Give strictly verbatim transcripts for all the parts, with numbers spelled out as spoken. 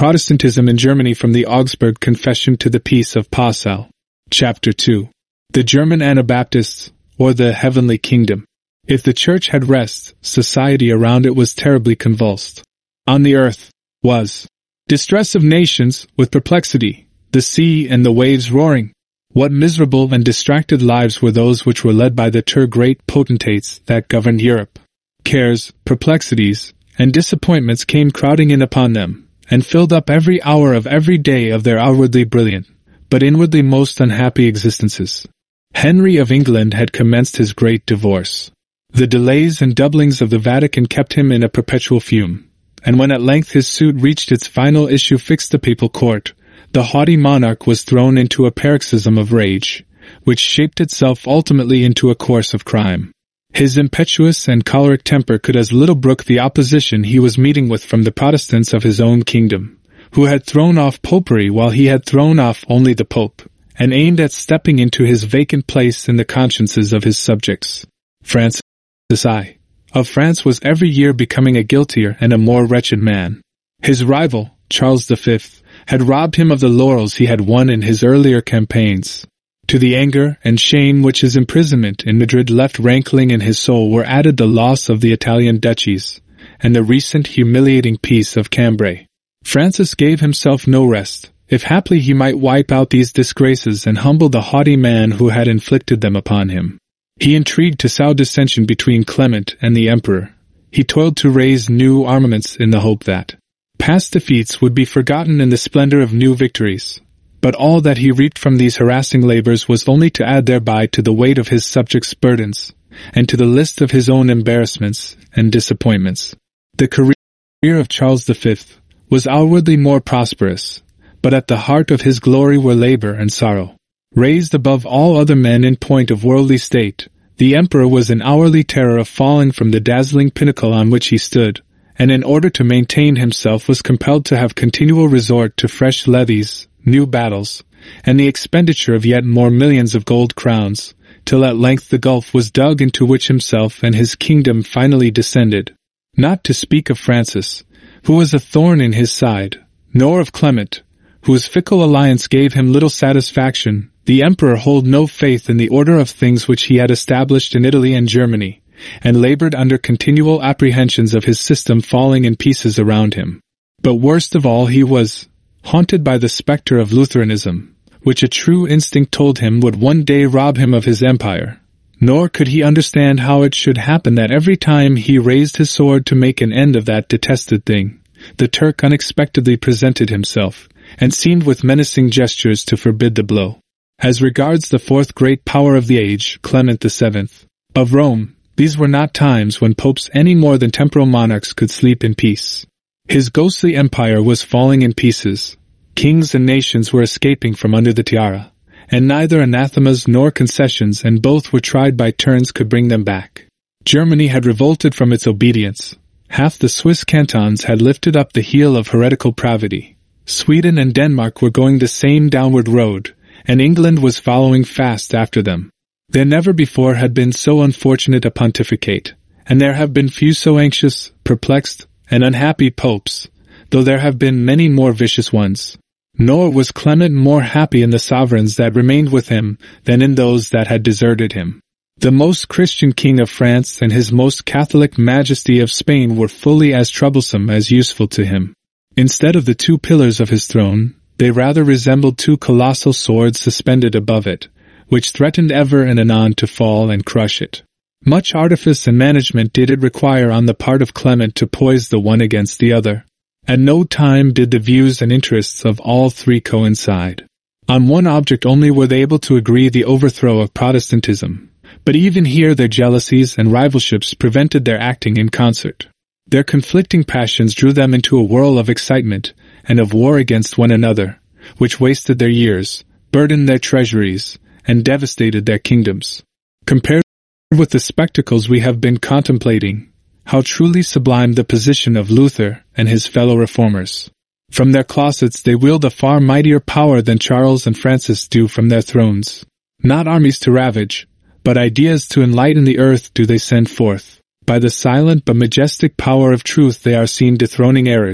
Protestantism in Germany from the Augsburg Confession to the Peace of Passau. Chapter two. The German Anabaptists, or the Heavenly Kingdom. If the Church had rest, society around it was terribly convulsed. On the earth was distress of nations, with perplexity, the sea and the waves roaring. What miserable and distracted lives were those which were led by the two great potentates that governed Europe. Cares, perplexities, and disappointments came crowding in upon them, and filled up every hour of every day of their outwardly brilliant, but inwardly most unhappy existences. Henry of England had commenced his great divorce. The delays and doublings of the Vatican kept him in a perpetual fume, and when at length his suit reached its final issue fixed the papal court, the haughty monarch was thrown into a paroxysm of rage, which shaped itself ultimately into a course of crime. His impetuous and choleric temper could as little brook the opposition he was meeting with from the Protestants of his own kingdom, who had thrown off popery while he had thrown off only the pope, and aimed at stepping into his vacant place in the consciences of his subjects. Francis I. of France was every year becoming a guiltier and a more wretched man. His rival, Charles the Fifth, had robbed him of the laurels he had won in his earlier campaigns. To the anger and shame which his imprisonment in Madrid left rankling in his soul were added the loss of the Italian duchies, and the recent humiliating peace of Cambrai. Francis gave himself no rest, if haply he might wipe out these disgraces and humble the haughty man who had inflicted them upon him. He intrigued to sow dissension between Clement and the Emperor. He toiled to raise new armaments in the hope that past defeats would be forgotten in the splendor of new victories. But all that he reaped from these harassing labors was only to add thereby to the weight of his subjects' burdens, and to the list of his own embarrassments and disappointments. The career of Charles the Fifth was outwardly more prosperous, but at the heart of his glory were labor and sorrow. Raised above all other men in point of worldly state, the emperor was in hourly terror of falling from the dazzling pinnacle on which he stood, and in order to maintain himself was compelled to have continual resort to fresh levies, new battles, and the expenditure of yet more millions of gold crowns, till at length the gulf was dug into which himself and his kingdom finally descended. Not to speak of Francis, who was a thorn in his side, nor of Clement, whose fickle alliance gave him little satisfaction, the emperor held no faith in the order of things which he had established in Italy and Germany, and labored under continual apprehensions of his system falling in pieces around him. But worst of all, he was haunted by the spectre of Lutheranism, which a true instinct told him would one day rob him of his empire. Nor could he understand how it should happen that every time he raised his sword to make an end of that detested thing, the Turk unexpectedly presented himself, and seemed with menacing gestures to forbid the blow. As regards the fourth great power of the age, Clement the Seventh, of Rome, these were not times when popes any more than temporal monarchs could sleep in peace. His ghostly empire was falling in pieces. Kings and nations were escaping from under the tiara, and neither anathemas nor concessions, and both were tried by turns, could bring them back. Germany had revolted from its obedience. Half the Swiss cantons had lifted up the heel of heretical pravity. Sweden and Denmark were going the same downward road, and England was following fast after them. There never before had been so unfortunate a pontificate, and there have been few so anxious, perplexed, and unhappy popes, though there have been many more vicious ones. Nor was Clement more happy in the sovereigns that remained with him than in those that had deserted him. The most Christian king of France and his most Catholic Majesty of Spain were fully as troublesome as useful to him. Instead of the two pillars of his throne, they rather resembled two colossal swords suspended above it, which threatened ever and anon to fall and crush it. Much artifice and management did it require on the part of Clement to poise the one against the other. At no time did the views and interests of all three coincide. On one object only were they able to agree: the overthrow of Protestantism. But even here their jealousies and rivalships prevented their acting in concert. Their conflicting passions drew them into a whirl of excitement and of war against one another, which wasted their years, burdened their treasuries, and devastated their kingdoms. Compared with the spectacles we have been contemplating, how truly sublime the position of Luther and his fellow reformers. From their closets they wield a far mightier power than Charles and Francis do from their thrones. Not armies to ravage, but ideas to enlighten the earth do they send forth. By the silent but majestic power of truth they are seen dethroning errors,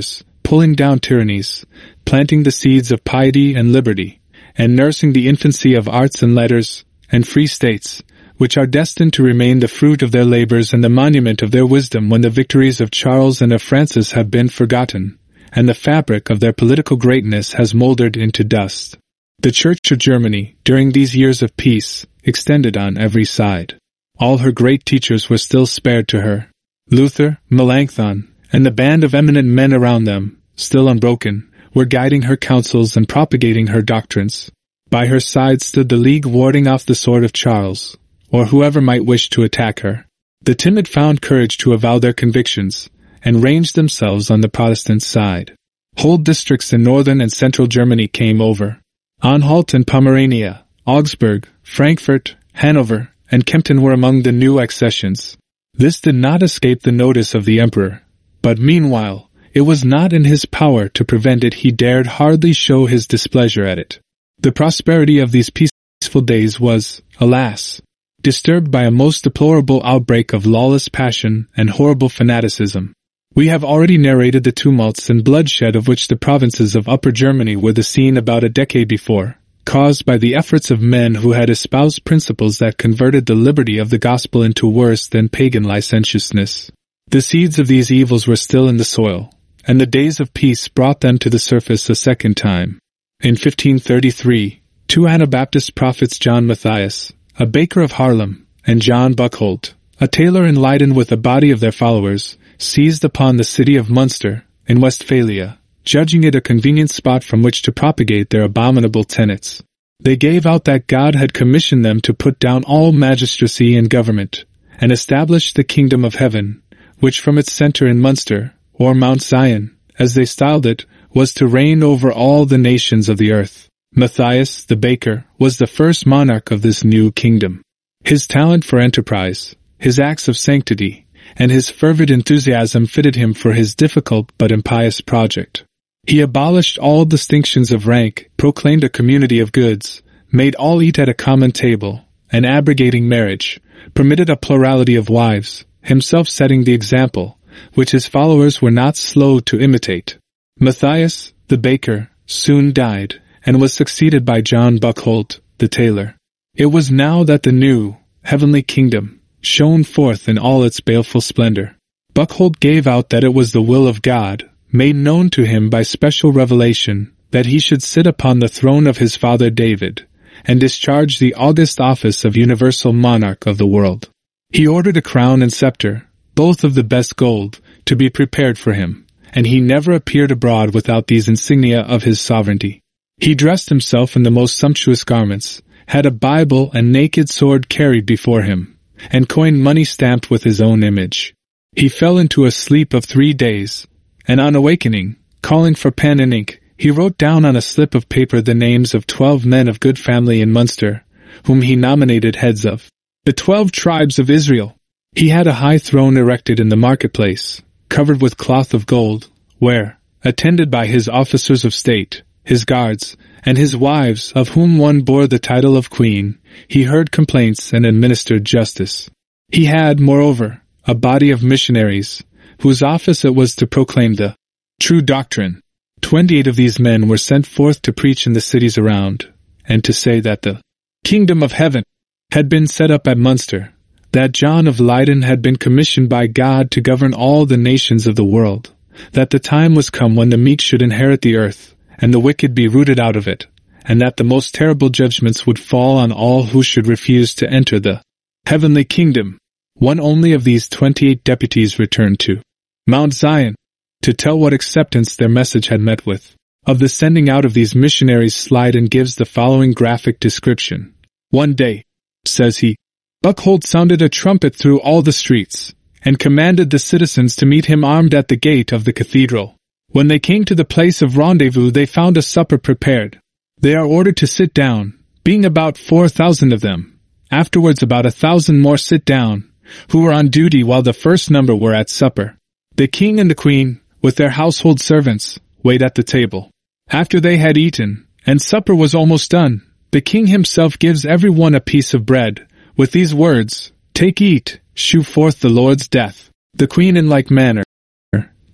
pulling down tyrannies, planting the seeds of piety and liberty, and nursing the infancy of arts and letters, and free states, which are destined to remain the fruit of their labors and the monument of their wisdom when the victories of Charles and of Francis have been forgotten, and the fabric of their political greatness has mouldered into dust. The Church of Germany, during these years of peace, extended on every side. All her great teachers were still spared to her. Luther, Melanchthon, and the band of eminent men around them, still unbroken, were guiding her counsels and propagating her doctrines. By her side stood the League warding off the sword of Charles, or whoever might wish to attack her. The timid found courage to avow their convictions, and ranged themselves on the Protestant side. Whole districts in northern and central Germany came over. Anhalt and Pomerania, Augsburg, Frankfurt, Hanover, and Kempten were among the new accessions. This did not escape the notice of the emperor, but meanwhile, it was not in his power to prevent it. He dared hardly show his displeasure at it. The prosperity of these peaceful days was, alas, disturbed by a most deplorable outbreak of lawless passion and horrible fanaticism. We have already narrated the tumults and bloodshed of which the provinces of Upper Germany were the scene about a decade before, caused by the efforts of men who had espoused principles that converted the liberty of the gospel into worse than pagan licentiousness. The seeds of these evils were still in the soil, and the days of peace brought them to the surface a second time. In fifteen thirty-three, two Anabaptist prophets, John Matthias, a baker of Haarlem, and John Buckholt, a tailor in Leiden with a body of their followers, seized upon the city of Munster, in Westphalia, judging it a convenient spot from which to propagate their abominable tenets. They gave out that God had commissioned them to put down all magistracy and government, and establish the kingdom of heaven, which from its center in Munster, or Mount Zion, as they styled it, was to reign over all the nations of the earth. Matthias, the baker, was the first monarch of this new kingdom. His talent for enterprise, his acts of sanctity, and his fervid enthusiasm fitted him for his difficult but impious project. He abolished all distinctions of rank, proclaimed a community of goods, made all eat at a common table, and abrogating marriage, permitted a plurality of wives, himself setting the example, which his followers were not slow to imitate. Matthias, the baker, soon died, and was succeeded by John Buckholt, the tailor. It was now that the new, heavenly kingdom shone forth in all its baleful splendor. Buckholt gave out that it was the will of God, made known to him by special revelation, that he should sit upon the throne of his father David, and discharge the august office of universal monarch of the world. He ordered a crown and scepter, both of the best gold, to be prepared for him, and he never appeared abroad without these insignia of his sovereignty. He dressed himself in the most sumptuous garments, had a Bible and naked sword carried before him, and coined money stamped with his own image. He fell into a sleep of three days, and on awakening, calling for pen and ink, he wrote down on a slip of paper the names of twelve men of good family in Munster, whom he nominated heads of the twelve tribes of Israel. He had a high throne erected in the marketplace, covered with cloth of gold, where, attended by his officers of state, his guards, and his wives, of whom one bore the title of queen, he heard complaints and administered justice. He had, moreover, a body of missionaries, whose office it was to proclaim the true doctrine. Twenty-eight of these men were sent forth to preach in the cities around, and to say that the kingdom of heaven had been set up at Munster, that John of Leiden had been commissioned by God to govern all the nations of the world, that the time was come when the meek should inherit the earth, and the wicked be rooted out of it, and that the most terrible judgments would fall on all who should refuse to enter the heavenly kingdom. One only of these twenty-eight deputies returned to Mount Zion, to tell what acceptance their message had met with. Of the sending out of these missionaries, Slyden gives the following graphic description. One day, says he, Buckholt sounded a trumpet through all the streets, and commanded the citizens to meet him armed at the gate of the cathedral. When they came to the place of rendezvous, they found a supper prepared. They are ordered to sit down, being about four thousand of them. Afterwards about a thousand more sit down, who were on duty while the first number were at supper. The king and the queen, with their household servants, wait at the table. After they had eaten, and supper was almost done, the king himself gives every one a piece of bread, with these words, Take, eat, shew forth the Lord's death. The queen in like manner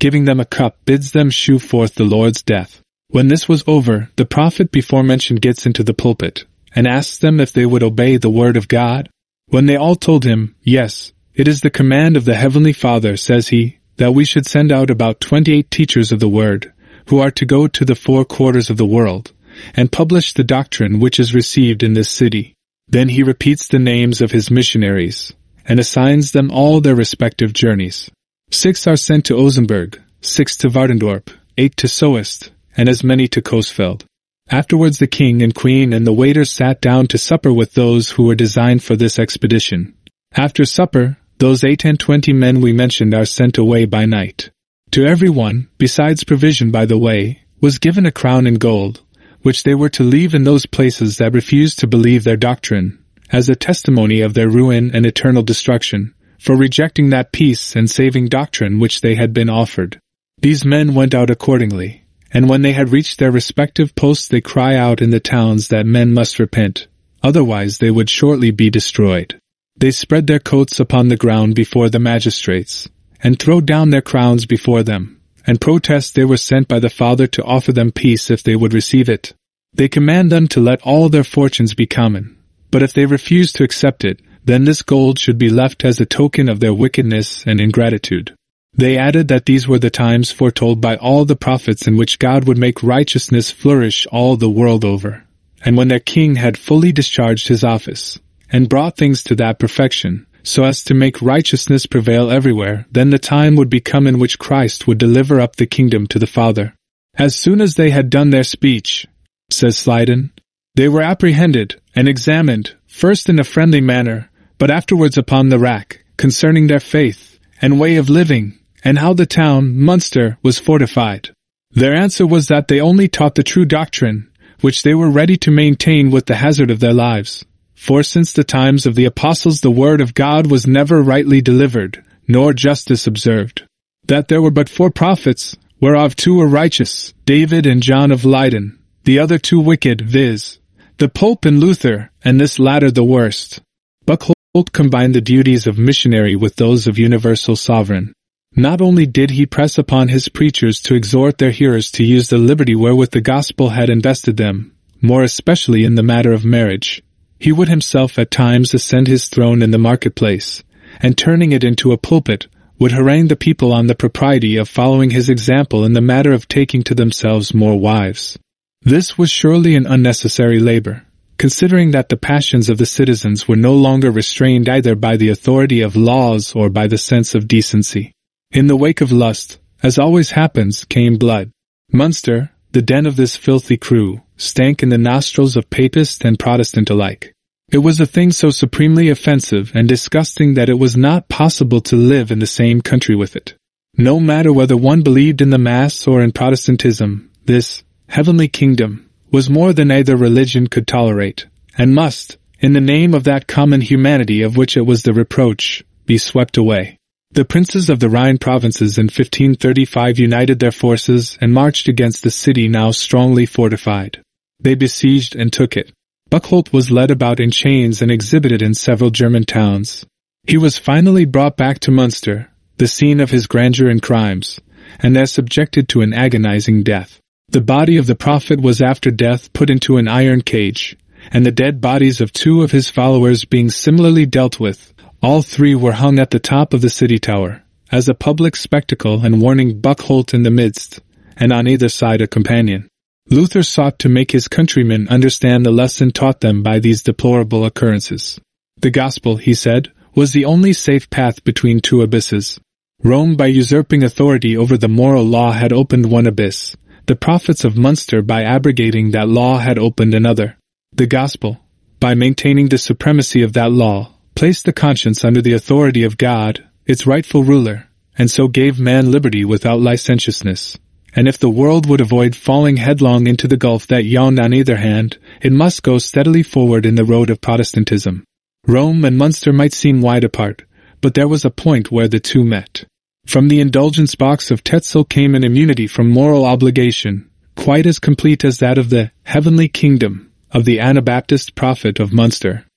giving them a cup, bids them shew forth the Lord's death. When this was over, the prophet before mentioned gets into the pulpit, and asks them if they would obey the word of God. When they all told him, yes, it is the command of the Heavenly Father, says he, that we should send out about twenty-eight teachers of the word, who are to go to the four quarters of the world, and publish the doctrine which is received in this city. Then he repeats the names of his missionaries, and assigns them all their respective journeys. Six are sent to Ozenburg, six to Wartendorp, eight to Soest, and as many to Coesfeld. Afterwards the king and queen and the waiters sat down to supper with those who were designed for this expedition. After supper, those eight and twenty men we mentioned are sent away by night. To every one, besides provision by the way, was given a crown in gold, which they were to leave in those places that refused to believe their doctrine, as a testimony of their ruin and eternal destruction, for rejecting that peace and saving doctrine which they had been offered. These men went out accordingly, and when they had reached their respective posts they cry out in the towns that men must repent, otherwise they would shortly be destroyed. They spread their coats upon the ground before the magistrates, and throw down their crowns before them, and protest they were sent by the Father to offer them peace if they would receive it. They command them to let all their fortunes be common, but if they refuse to accept it, then this gold should be left as a token of their wickedness and ingratitude. They added that these were the times foretold by all the prophets in which God would make righteousness flourish all the world over. And when their king had fully discharged his office, and brought things to that perfection, so as to make righteousness prevail everywhere, then the time would be come in which Christ would deliver up the kingdom to the Father. As soon as they had done their speech, says Slyden, they were apprehended and examined, first in a friendly manner, but afterwards upon the rack, concerning their faith and way of living, and how the town, Munster, was fortified. Their answer was that they only taught the true doctrine, which they were ready to maintain with the hazard of their lives. For since the times of the apostles the word of God was never rightly delivered, nor justice observed. That there were but four prophets, whereof two were righteous, David and John of Leyden, the other two wicked, viz., the Pope and Luther, and this latter the worst. Buckholt combined the duties of missionary with those of universal sovereign. Not only did he press upon his preachers to exhort their hearers to use the liberty wherewith the gospel had invested them, more especially in the matter of marriage. He would himself at times ascend his throne in the marketplace, and turning it into a pulpit, would harangue the people on the propriety of following his example in the matter of taking to themselves more wives. This was surely an unnecessary labor, considering that the passions of the citizens were no longer restrained either by the authority of laws or by the sense of decency. In the wake of lust, as always happens, came blood. Munster, the den of this filthy crew, stank in the nostrils of Papist and Protestant alike. It was a thing so supremely offensive and disgusting that it was not possible to live in the same country with it. No matter whether one believed in the Mass or in Protestantism, this heavenly kingdom was more than either religion could tolerate, and must, in the name of that common humanity of which it was the reproach, be swept away. The princes of the Rhine provinces in fifteen thirty-five united their forces and marched against the city now strongly fortified. They besieged and took it. Buckholt was led about in chains and exhibited in several German towns. He was finally brought back to Munster, the scene of his grandeur and crimes, and there subjected to an agonizing death. The body of the prophet was after death put into an iron cage, and the dead bodies of two of his followers being similarly dealt with, all three were hung at the top of the city tower, as a public spectacle and warning Buckholt in the midst, and on either side a companion. Luther sought to make his countrymen understand the lesson taught them by these deplorable occurrences. The gospel, he said, was the only safe path between two abysses. Rome, by usurping authority over the moral law, had opened one abyss. The prophets of Munster, by abrogating that law, had opened another. The gospel, by maintaining the supremacy of that law, placed the conscience under the authority of God, its rightful ruler, and so gave man liberty without licentiousness. And if the world would avoid falling headlong into the gulf that yawned on either hand, it must go steadily forward in the road of Protestantism. Rome and Munster might seem wide apart, but there was a point where the two met. From the indulgence box of Tetzel came an immunity from moral obligation, quite as complete as that of the heavenly kingdom of the Anabaptist prophet of Munster.